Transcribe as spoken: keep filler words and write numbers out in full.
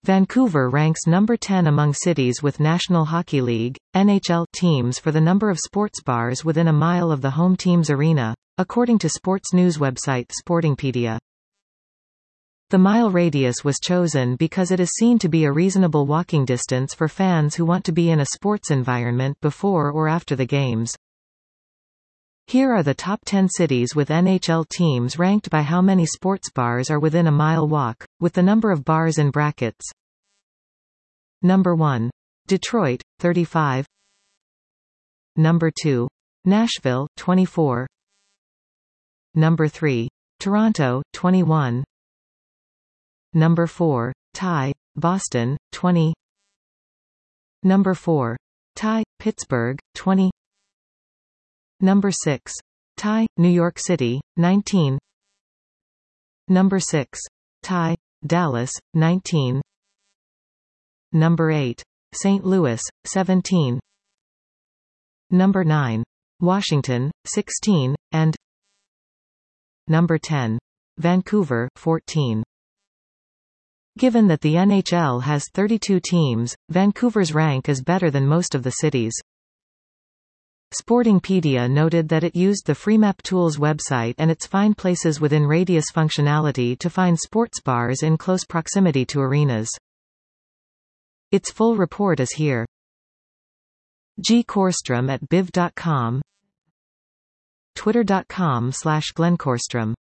Vancouver ranks number ten among cities with National Hockey League, N H L, teams for the number of sports bars within a mile of the home team's arena, according to sports news website Sportingpedia. The mile radius was chosen because it is seen to be a reasonable walking distance for fans who want to be in a sports environment before or after the games. Here are the top ten cities with N H L teams ranked by how many sports bars are within a mile walk, with the number of bars in brackets. Number one. Detroit, thirty-five. Number two. Nashville, twenty-four. Number three. Toronto, twenty-one. Number four. Tie, Boston, twenty. Number four. Tie, Pittsburgh, twenty. Number six. Tie, New York City, nineteen. Number six. Tie, Dallas, nineteen. Number eight. Saint Louis, seventeen. Number nine. Washington, sixteen, and Number ten. Vancouver, fourteen. Given that the N H L has thirty-two teams, Vancouver's rank is better than most of the cities. Sportingpedia noted that it used the FreeMap Tools website and its Find Places Within Radius functionality to find sports bars in close proximity to arenas. Its full report is here. G. Korstrom at biv dot com, twitter dot com slash Glenn Korstrom.